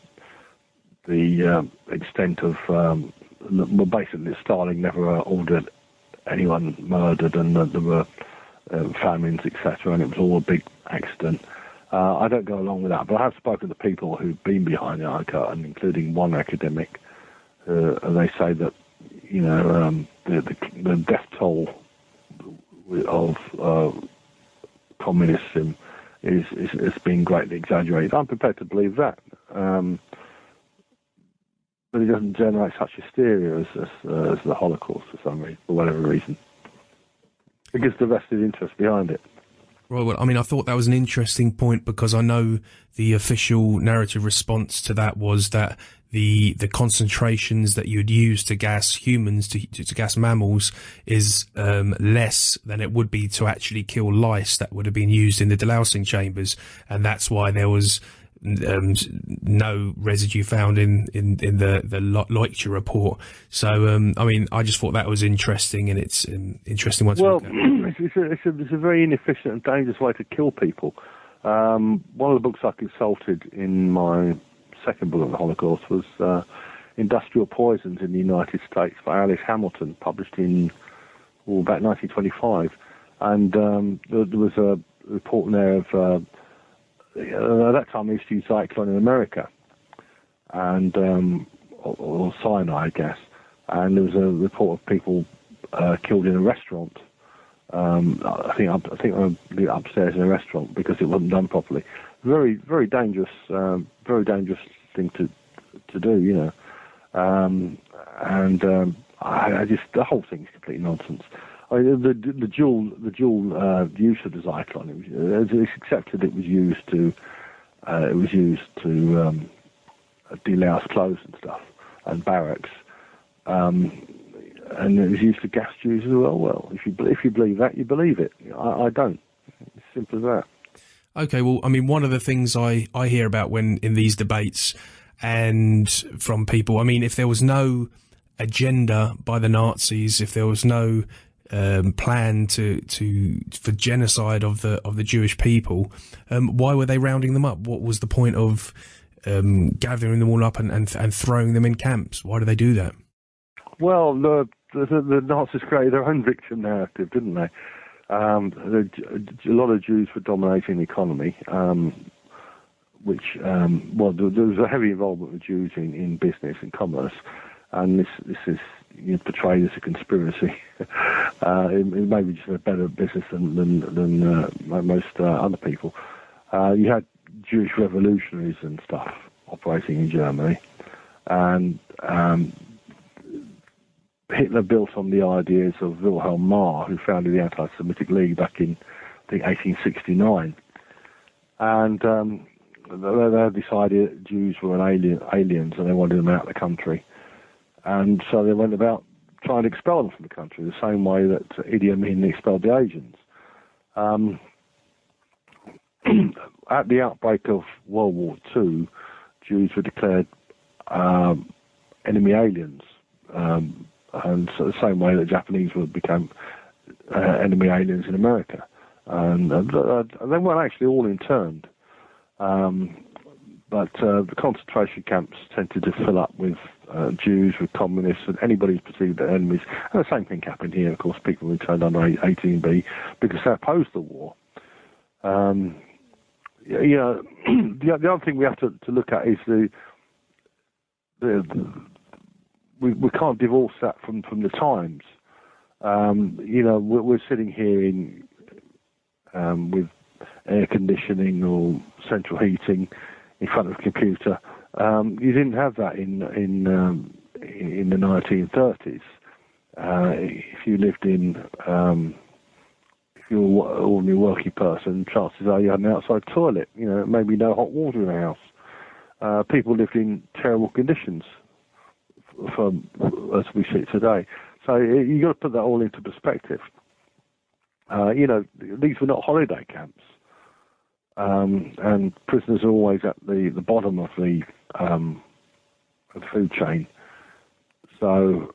extent of basically Stalin never ordered anyone murdered, and that there were famines, etc., and it was all a big accident. I don't go along with that, but I have spoken to people who've been behind the Iron Curtain, including one academic, and they say that the death toll of communism is being greatly exaggerated. I'm prepared to believe that, but it doesn't generate such hysteria as the Holocaust for some reason, for whatever reason. Because the vested interest behind it. Right, well, I mean, I thought that was an interesting point because I know the official narrative response to that was that the concentrations that you'd use to gas humans, to gas mammals, is less than it would be to actually kill lice that would have been used in the delousing chambers, and that's why there was no residue found in the Leuchter report. So, I mean, I just thought that was interesting, and it's an interesting one to look at. It's a very inefficient and dangerous way to kill people. One of the books I consulted in my second book on the Holocaust was Industrial Poisons in the United States by Alice Hamilton, published in about 1925. And there was a report in there of, at that time, they used to use Zyklon in America, and or cyanide, I guess. And there was a report of people killed in a restaurant. I think upstairs in a restaurant because it wasn't done properly. Very, very dangerous thing to do, you know. I just, the whole thing is complete nonsense. I mean, the dual use of the Zyklon, it's accepted it was used to delouse clothes and stuff and barracks, and it was used for gas Jews as well. Well, if you believe that, you believe it. I don't. It's simple as that. Okay, well, I mean, one of the things I hear about when in these debates and from people, I mean, if there was no agenda by the Nazis, if there was no plan for genocide of the Jewish people, why were they rounding them up? What was the point of gathering them all up and throwing them in camps? Why do they do that? Well, the Nazis created their own victim narrative, didn't they? A lot of Jews were dominating the economy, which there was a heavy involvement of Jews in business and commerce, and this is portrayed as a conspiracy. It may be just a better business than most other people. You had Jewish revolutionaries and stuff operating in Germany, and Hitler built on the ideas of Wilhelm Marr, who founded the Anti-Semitic League back in, I think, 1869. And they had this idea that Jews were aliens and they wanted them out of the country. And so they went about trying to expel them from the country, the same way that Idi Amin expelled the Asians. At the outbreak of World War II, Jews were declared enemy aliens, and so the same way that Japanese became enemy aliens in America. And they weren't actually all interned, but the concentration camps tended to fill up with Jews, with communists, and anybody who's perceived as enemies. And the same thing happened here. Of course, people were interned under 18B because they opposed the war. The other thing we have to look at is we can't divorce that from the times. We're sitting here with air conditioning or central heating in front of a computer. You didn't have that in the 1930s. If you lived if you were an ordinary working person, chances are you had an outside toilet. Maybe no hot water in the house. People lived in terrible conditions, as we see it today. So you got to put that all into perspective. These were not holiday camps, and prisoners are always at the bottom of the food chain. So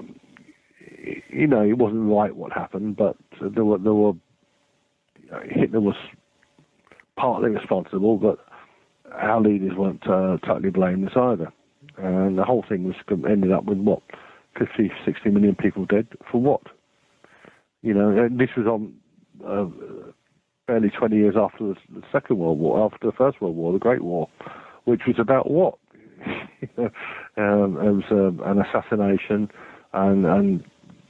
it wasn't right what happened, but there were Hitler was partly responsible, but our leaders weren't totally blameless either. And the whole thing ended up with 50, 60 million people dead for what? This was on barely 20 years after the Second World War, after the First World War, the Great War, which was about what? It was an assassination, and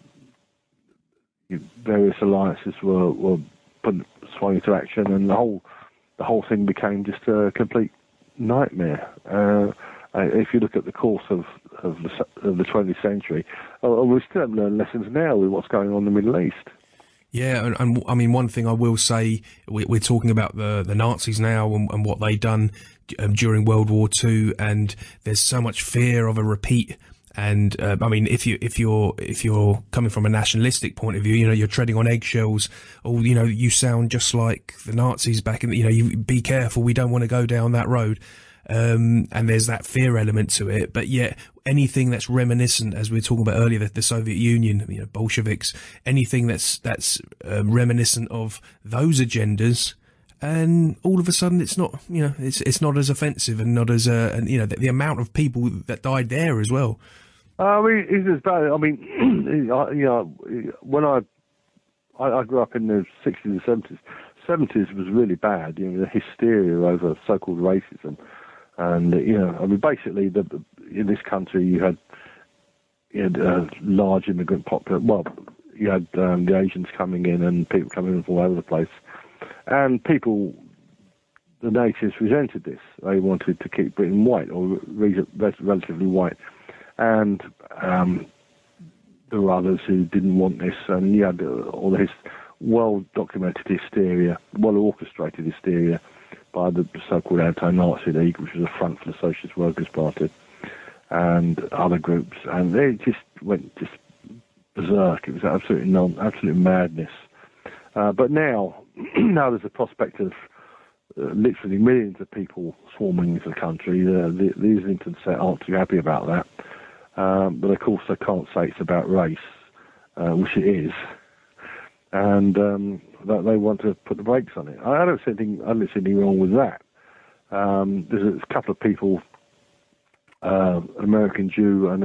various alliances were swung into action, and the whole thing became just a complete nightmare. If you look at the course of the 20th century, we still haven't learned lessons now with what's going on in the Middle East. Yeah, and I mean, one thing I will say, we're talking about the Nazis now and what they done during World War II, and there's so much fear of a repeat And I mean, if you're coming from a nationalistic point of view, you know, you're treading on eggshells. Or, you know, you sound just like the Nazis back in the, you know, you be careful. We don't want to go down that road. And there's that fear element to it. But yet anything that's reminiscent, as we were talking about earlier, the Soviet Union, you know, Bolsheviks, anything that's reminiscent of those agendas. And all of a sudden, it's not, you know, it's not as offensive and not as, and you know, the amount of people that died there as well. I mean, it's as bad. I mean, you know, when I grew up in the 60s and 70s. 70s was really bad. You know, the hysteria over so-called racism, and you know, I mean, basically, in this country, you had a large immigrant population. Well, you had the Asians coming in and people coming in from all over the place. And people, the natives resented this. They wanted to keep Britain white, or relatively white. And there were others who didn't want this. And you had all this well-documented hysteria, well-orchestrated hysteria by the so-called Anti-Nazi League, which was a front for the Socialist Workers' Party, and other groups. And they just went berserk. It was absolute madness. But now there's a prospect of literally millions of people swarming into the country. The Islington set aren't too happy about that. But of course they can't say it's about race, which it is. And that they want to put the brakes on it. I don't see anything wrong with that. There's a couple of people, an American Jew and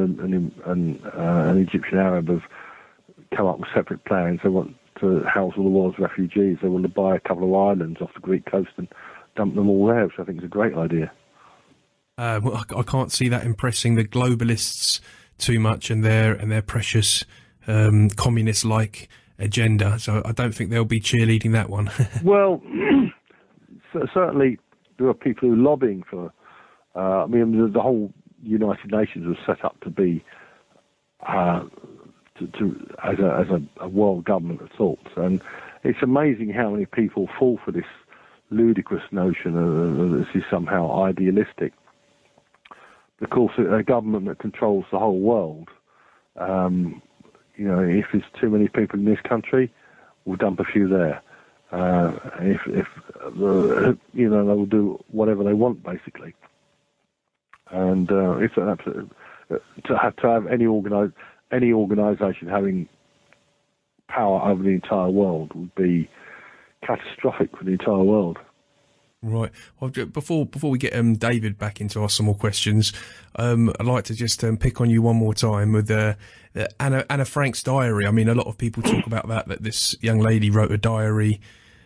an Egyptian Arab, have come up with separate plans. They want to house all the world's refugees. They want to buy a couple of islands off the Greek coast and dump them all there, which I think is a great idea. Well, I can't see that impressing the globalists too much and their precious communist-like agenda. So I don't think they'll be cheerleading that one. Well, certainly there are people who are lobbying for. I mean, the whole United Nations was set up to be as a world government of sorts, and it's amazing how many people fall for this ludicrous notion that this is somehow idealistic. Of course, a government that controls the whole world, you know, if there's too many people in this country, we'll dump a few there. If you know, they will do whatever they want, basically. And it's an absolute to have any organisation having power over the entire world would be catastrophic for the entire world. Right. Well, before we get David back into ask some more questions, I'd like to just pick on you one more time with Anna Frank's diary. I mean, a lot of people talk about that this young lady wrote a diary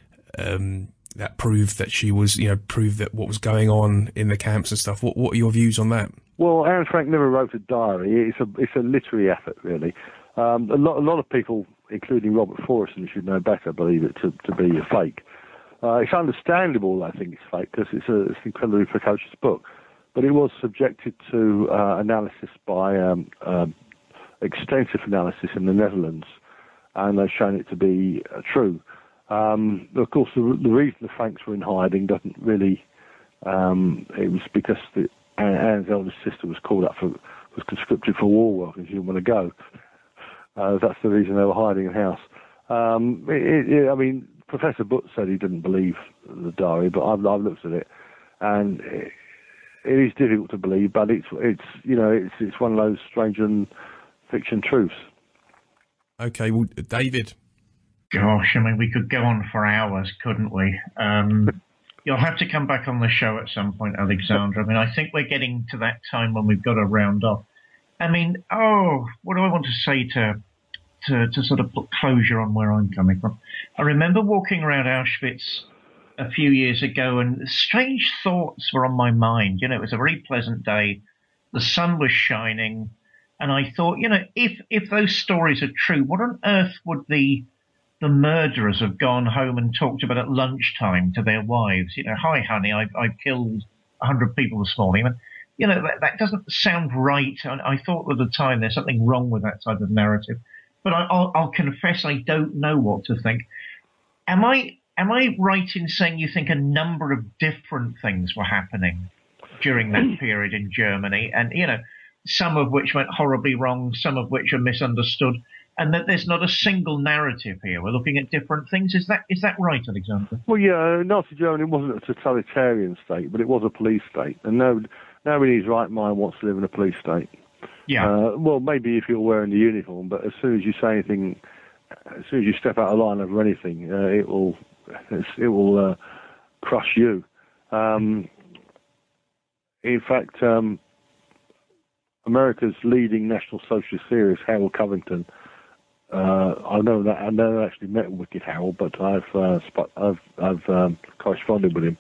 that proved that she was, you know, proved that what was going on in the camps and stuff. What are your views on that? Well, Anne Frank never wrote a diary. It's a literary effort, really. A lot of people, including Robert Forreston, should know better, believe it to be a fake. It's understandable, I think, it's fake, because it's an incredibly precocious book. But it was subjected to analysis by extensive analysis in the Netherlands, and they've shown it to be true. Of course, the reason the Franks were in hiding doesn't really... it was because Anne's eldest sister was conscripted for war work, and she didn't want to go. That's the reason they were hiding in house. I mean, Professor Butt said he didn't believe the diary, but I've looked at it, and it is difficult to believe. But it's one of those strange and fiction truths. Okay, well, David. Gosh, I mean, we could go on for hours, couldn't we? You'll have to come back on the show at some point, Alexandra. I mean, I think we're getting to that time when we've got to round off. I mean, what do I want to say to sort of put closure on where I'm coming from? I remember walking around Auschwitz a few years ago, and strange thoughts were on my mind. You know, it was a very pleasant day. The sun was shining, and I thought, you know, if those stories are true, what on earth would the murderers have gone home and talked about at lunchtime to their wives? You know, hi, honey, I've killed 100 people this morning. And, you know, that doesn't sound right. And I thought at the time there's something wrong with that type of narrative. But I'll confess I don't know what to think. Am I right in saying you think a number of different things were happening during that period in Germany? And, you know, some of which went horribly wrong, some of which are misunderstood, and that there's not a single narrative here. We're looking at different things. Is that right, Alexander? Well, yeah, Nazi Germany wasn't a totalitarian state, but it was a police state, and nobody in his right mind wants to live in a police state. Yeah. Well, maybe if you're wearing the uniform, but as soon as you say anything, as soon as you step out of line over anything, it will crush you. In fact, America's leading National Socialist theorist, Harold Covington, I never actually met Wicked Harold, but I've corresponded with him.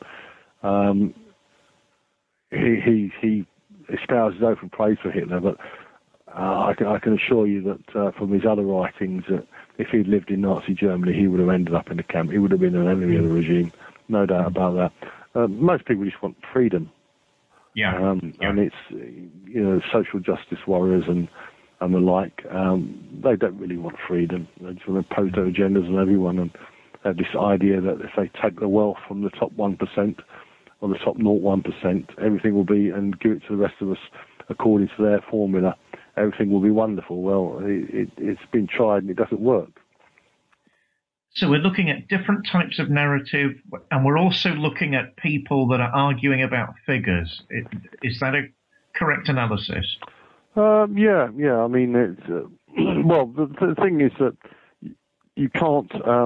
He espouses open praise for Hitler, but I can assure you that from his other writings, that if he'd lived in Nazi Germany, he would have ended up in a camp. He would have been an enemy of the regime, no doubt about that. Most people just want freedom. Yeah. And it's, social justice warriors and the like, they don't really want freedom. They just want to impose their agendas on everyone, and have this idea that if they take the wealth from the top 1% or the top 0.1%, everything will be, and give it to the rest of us according to their formula, everything will be wonderful. Well, it's been tried and it doesn't work. So we're looking at different types of narrative, and we're also looking at people that are arguing about figures. Is that a correct analysis? Yeah. I mean, it's, well, the thing is that you can't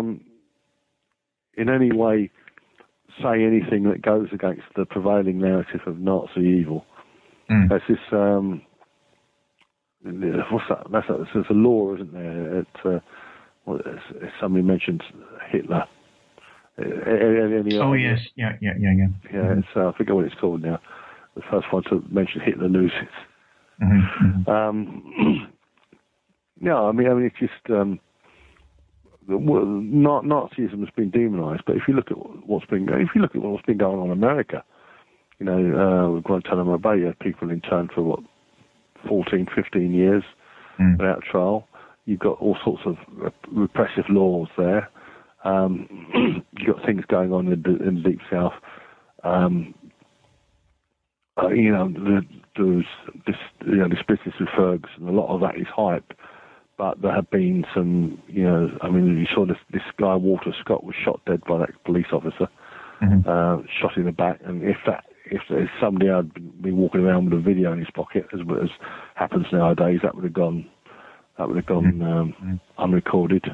in any way say anything that goes against the prevailing narrative of Nazi evil. There's this, what's that? There's a law, isn't there? Somebody mentioned Hitler. Yes, yeah. Yeah, it's, I forget what it's called now. The first one to mention Hitler loses. Yeah, I mean, it's just Nazism has been demonized. But if you look at what's been going on in America, Guantanamo Bay, you have people interned for 14, 15 years without trial. You've got all sorts of repressive laws there. You've got things going on in the Deep South. There's this business with Ferguson. A lot of that is hype, but there have been some. You saw this guy Walter Scott was shot dead by that police officer, shot in the back. And if somebody had been walking around with a video in his pocket, as happens nowadays, that would have gone unrecorded.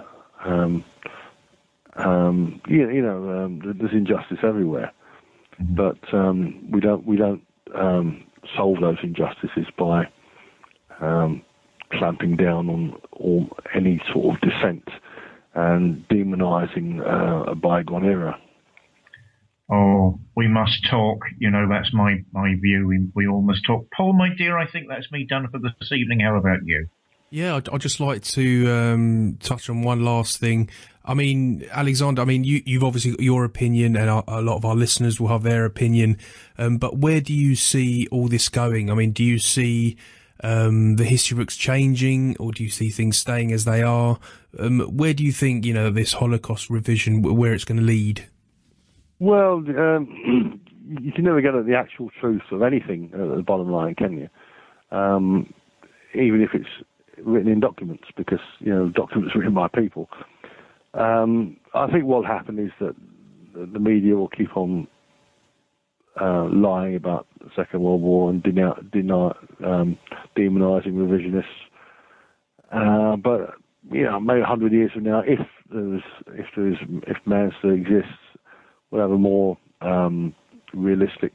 There's injustice everywhere, but we don't solve those injustices by clamping down on any sort of dissent and demonising a bygone era. Oh, we must talk. That's my view. We all must talk. Paul, my dear, I think that's me done for this evening. How about you? Yeah, I'd just like to touch on one last thing. I mean, Alexander, you've obviously got your opinion, and a lot of our listeners will have their opinion. But where do you see all this going? I mean, do you see the history books changing, or do you see things staying as they are? Where do you think, this Holocaust revision, where it's going to lead? Well, you can never get at the actual truth of anything at the bottom line, can you? Even if it's written in documents, because documents written by people. I think what will happen is that the media will keep on lying about the Second World War and demonising revisionists. But maybe 100 years from now, if man still exists, we'll have a more realistic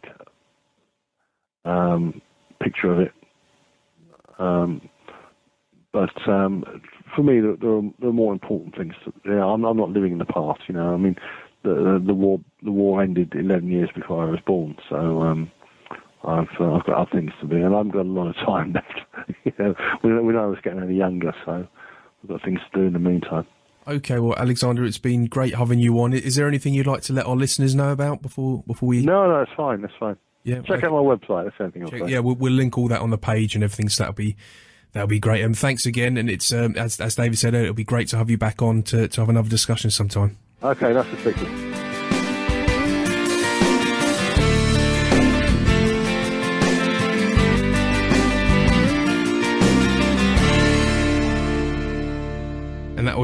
picture of it. But for me, there are more important things. I'm not living in the past. The war ended 11 years before I was born, so I've got other things to do, and I've got a lot of time left. We know I was getting any younger, so we've got things to do in the meantime. Okay, well, Alexander, it's been great having you on. Is there anything you'd like to let our listeners know about before we? No, that's fine. That's fine. Yeah, check out my website. That's anything I'll say. Yeah, we'll link all that on the page and everything. So that'll be great. And thanks again. And it's as David said, it'll be great to have you back on to have another discussion sometime. Okay, nice to speak to you.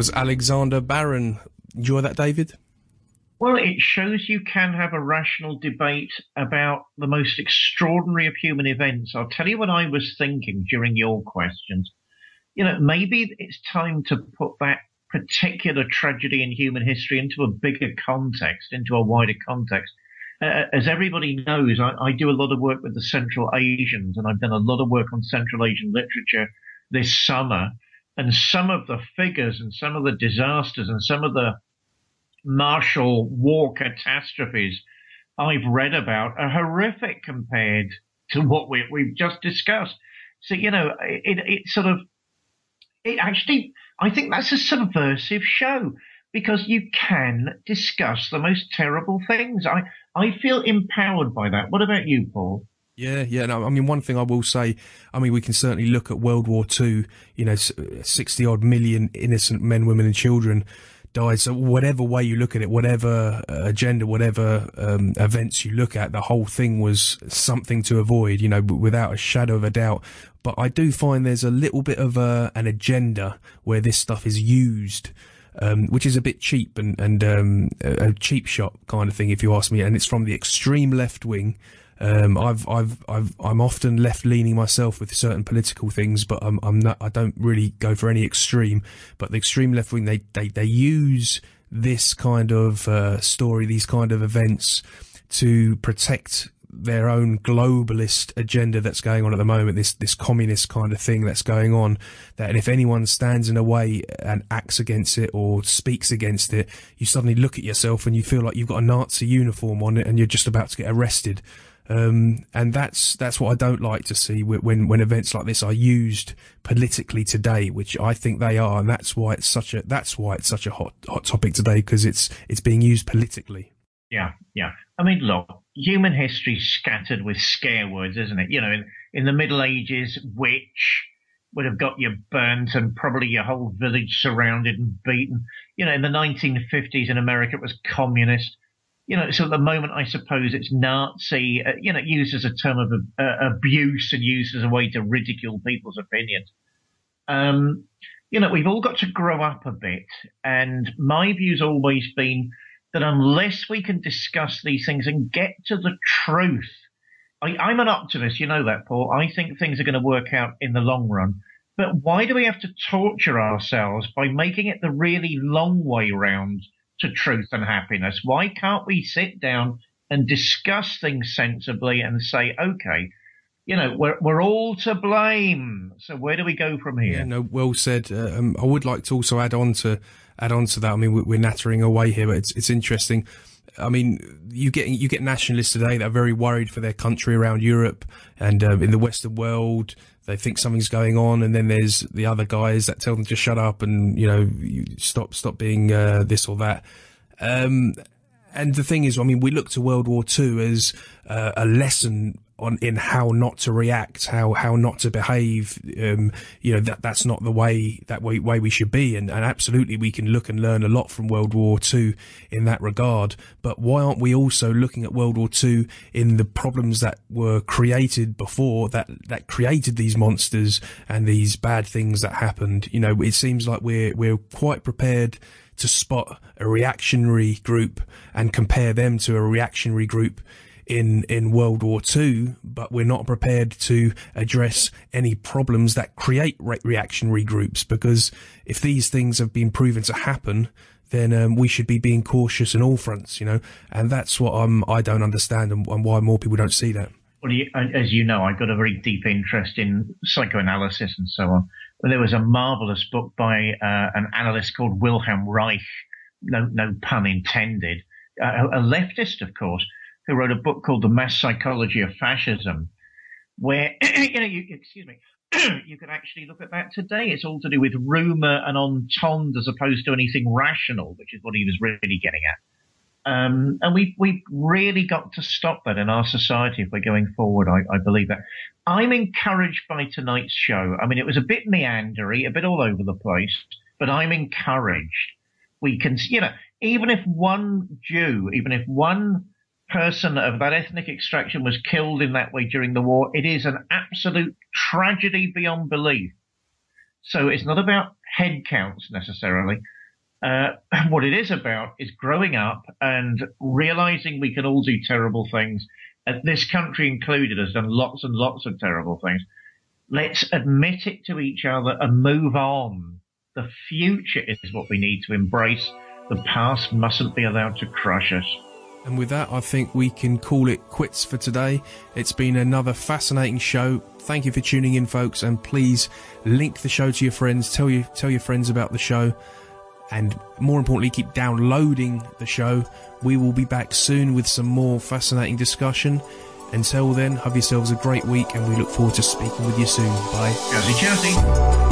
was Alexander Barron. Enjoy that, David? Well, it shows you can have a rational debate about the most extraordinary of human events. I'll tell you what I was thinking during your questions. Maybe it's time to put that particular tragedy in human history into a bigger context, into a wider context. As everybody knows, I do a lot of work with the Central Asians, and I've done a lot of work on Central Asian literature this summer. And some of the figures and some of the disasters and some of the martial war catastrophes I've read about are horrific compared to what we've just discussed. So, I think that's a subversive show because you can discuss the most terrible things. I feel empowered by that. What about you, Paul? Yeah. No, I mean, one thing I will say, I mean, we can certainly look at World War II, 60 odd million innocent men, women and children died. So whatever way you look at it, whatever agenda, whatever events you look at, the whole thing was something to avoid, without a shadow of a doubt. But I do find there's a little bit of an agenda where this stuff is used, which is a bit cheap and a cheap shot kind of thing, if you ask me. And it's from the extreme left wing. I'm often left leaning myself with certain political things, but I don't really go for any extreme. But the extreme left wing, they use this kind of story, these kind of events to protect their own globalist agenda that's going on at the moment, this communist kind of thing that's going on, and if anyone stands in a way and acts against it or speaks against it, you suddenly look at yourself and you feel like you've got a Nazi uniform on it and you're just about to get arrested. And that's what I don't like to see when events like this are used politically today, which I think they are, and that's why it's such a hot topic today, because it's being used politically. Yeah. I mean, look, human history's scattered with scare words, isn't it? In the Middle Ages, witch would have got you burnt and probably your whole village surrounded and beaten. In the 1950s in America, it was communist. So at the moment, I suppose it's Nazi, used as a term of abuse and used as a way to ridicule people's opinions. We've all got to grow up a bit. And my view's always been that unless we can discuss these things and get to the truth, I'm an optimist, you know that, Paul. I think things are going to work out in the long run. But why do we have to torture ourselves by making it the really long way round to truth and happiness? Why can't we sit down and discuss things sensibly and say, okay, we're all to blame. So where do we go from here? Yeah, no, well said. I would like to also add on to that. I mean, we're nattering away here, but it's interesting. I mean, you get nationalists today that are very worried for their country around Europe and in the Western world. They think something's going on, and then there's the other guys that tell them to shut up and you stop being this or that. And the thing is, I mean, we look to World War II as a lesson in how not to react, how not to behave. That's not the way we should be. And absolutely, we can look and learn a lot from World War II in that regard. But why aren't we also looking at World War II in the problems that were created before, that created these monsters and these bad things that happened? It seems like we're quite prepared to spot a reactionary group and compare them to a reactionary group in World War II, but we're not prepared to address any problems that create reactionary groups, because if these things have been proven to happen, then we should be being cautious in all fronts, and that's what I don't understand and why more people don't see that. Well, as you know, I've got a very deep interest in psychoanalysis and so on. Well, there was a marvelous book by an analyst called Wilhelm Reich, no pun intended, a leftist, of course, who wrote a book called The Mass Psychology of Fascism, where, you could actually look at that today. It's all to do with rumor and entente as opposed to anything rational, which is what he was really getting at. And we've really got to stop that in our society if we're going forward. I believe that. I'm encouraged by tonight's show. I mean, it was a bit meandery, a bit all over the place, but I'm encouraged. We can, even if one Jew, even if one person of that ethnic extraction was killed in that way during the war, it is an absolute tragedy beyond belief. So it's not about head counts necessarily. What it is about is growing up and realizing we can all do terrible things. This country included has done lots and lots of terrible things. Let's admit it to each other and move on. The future is what we need to embrace. The past mustn't be allowed to crush us. And with that, I think we can call it quits for today. It's been another fascinating show. Thank you for tuning in, folks, and please link the show to your friends. Tell your friends about the show, and more importantly, keep downloading the show. We will be back soon with some more fascinating discussion. Until then, have yourselves a great week, and we look forward to speaking with you soon. Bye. Chelsea.